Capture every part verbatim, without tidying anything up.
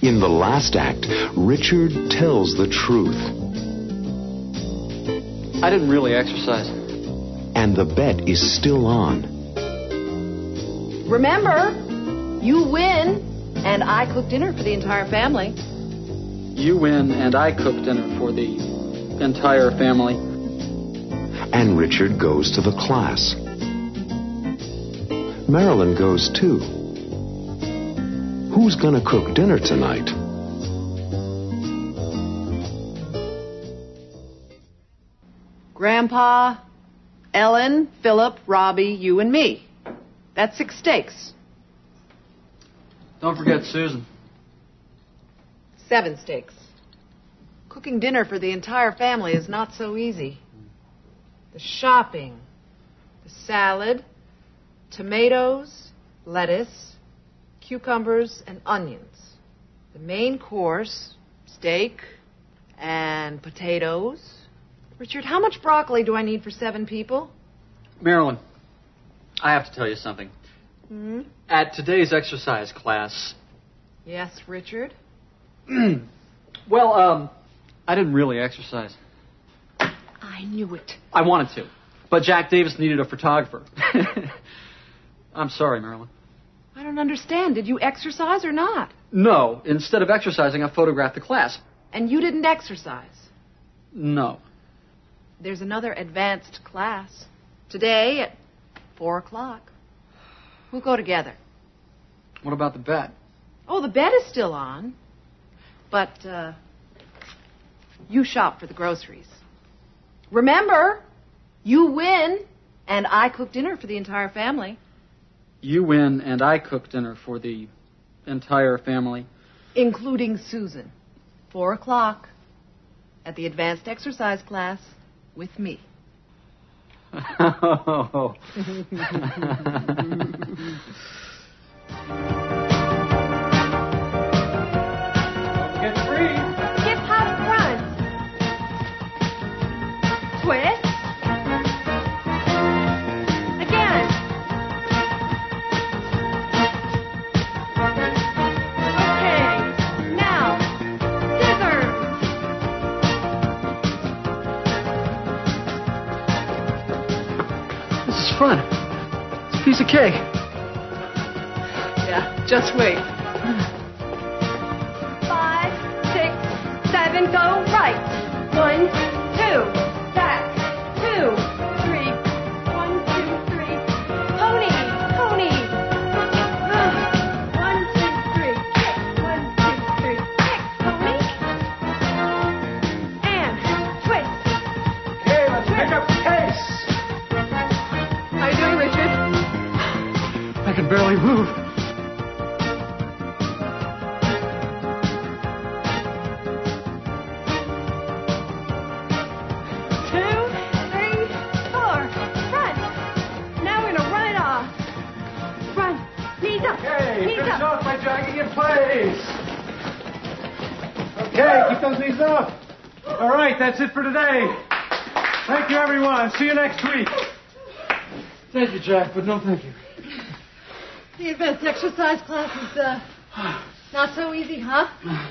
In the last act, Richard tells the truth. I didn't really exercise. And the bet is still on. Remember, you win, and I cook dinner for the entire family. You win, and I cook dinner for the entire family. And Richard goes to the class. Marilyn goes too. Who's gonna cook dinner tonight? Grandpa, Ellen, Philip, Robbie, you and me. That's six steaks. Don't forget Susan. Seven steaks. Cooking dinner for the entire family is not so easy. The shopping, the salad, tomatoes, lettuce, cucumbers, and onions. The main course, steak and potatoes. Richard, how much broccoli do I need for seven people? Marilyn, I have to tell you something. Hmm? At today's exercise class... Yes, Richard? Well, um, I didn't really exercise. I knew it. I wanted to, but Jack Davis needed a photographer. I'm sorry, Marilyn. I don't understand. Did you exercise or not? No. Instead of exercising, I photographed the class. And you didn't exercise? No. There's another advanced class. Today at four o'clock. We'll go together. What about the bet? Oh, the bet is still on. But, uh, you shop for the groceries. Remember, you win, and I cook dinner for the entire family. You win, and I cook dinner for the entire family. Including Susan. Four o'clock at the advanced exercise class with me. Oh. Get free. Skip hop front. Twist. Again. Okay. Now, scissors. This is fun. It's a piece of cake. Yeah, just wait. Five, six, seven, go right. One, two, back, two, three. One, two, three. Pony, pony. Ah, one, two, three. Kick. One, two, three. Kick, pony. And twist. Okay, let's pick up the pace. How you doing, Richard? I can barely move. Two, three, four. Front. Now we're gonna run it off. Run. Knees up. Okay, Knees finish up. off by jogging in place. Okay, keep those knees up. All right, that's it for today. Thank you, everyone. See you next week. Thank you, Jack, but no thank you. The advanced exercise class is, uh, not so easy, huh?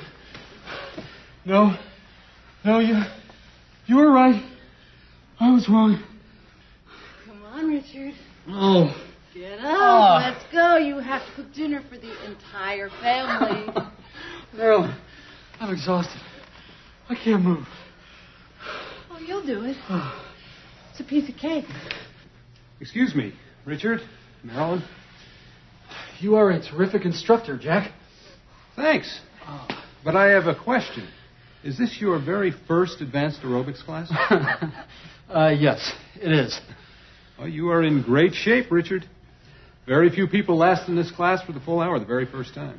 No. No, you... You were right. I was wrong. Come on, Richard. Oh. Get up. Ah. Let's go. You have to cook dinner for the entire family. Marilyn, I'm exhausted. I can't move. Oh, you'll do it. It's a piece of cake. Excuse me, Richard, Marilyn. You are a terrific instructor, Jack. Thanks. But I have a question. Is this your very first advanced aerobics class? uh, yes, it is. Well, you are in great shape, Richard. Very few people last in this class for the full hour the very first time.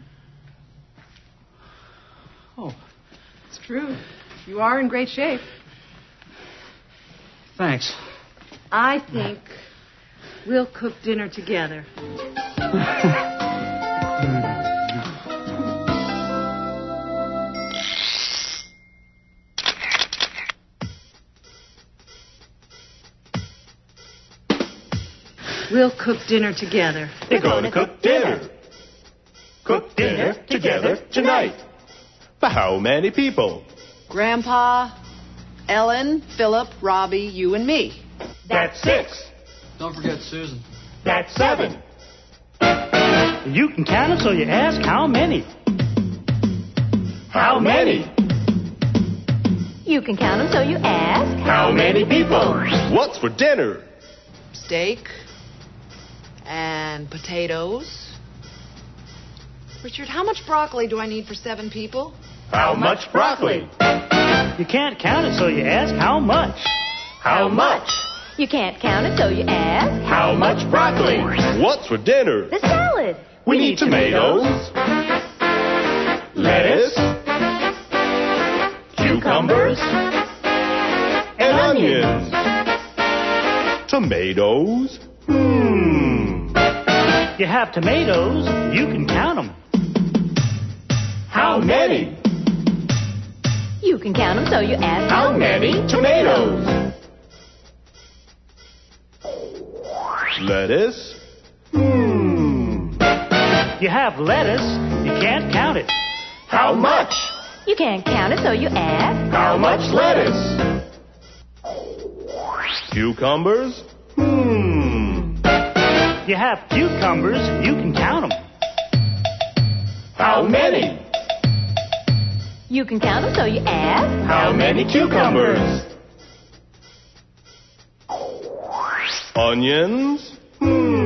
Oh, It's true. You are in great shape. thanks. I think we'll cook dinner together. We'll cook dinner together. We're going to cook dinner. Cook dinner together tonight. How many people? Grandpa, Ellen, Philip, Robbie, you, and me. That's six. Don't forget Susan. That's seven. You can count them, so you ask how many. How many? You can count them, so you ask How many people? What's for dinner? Steak and potatoes. Richard, how much broccoli do I need for seven people? How much broccoli? You can't count it, so you ask how much. How much? You can't count it, so you ask How much broccoli? What's for dinner? the salad. We need tomatoes, lettuce, cucumbers, and onions. Tomatoes? Hmm. You have tomatoes, you can count them. How many? You can count them, so you ask How many tomatoes? Lettuce? Hmm. You have lettuce, you can't count it. How much? You can't count it, so you ask How much lettuce? Cucumbers? Hmm. You have cucumbers, you can count them. How many? You can count them, so you ask How many cucumbers? Onions? Hmm.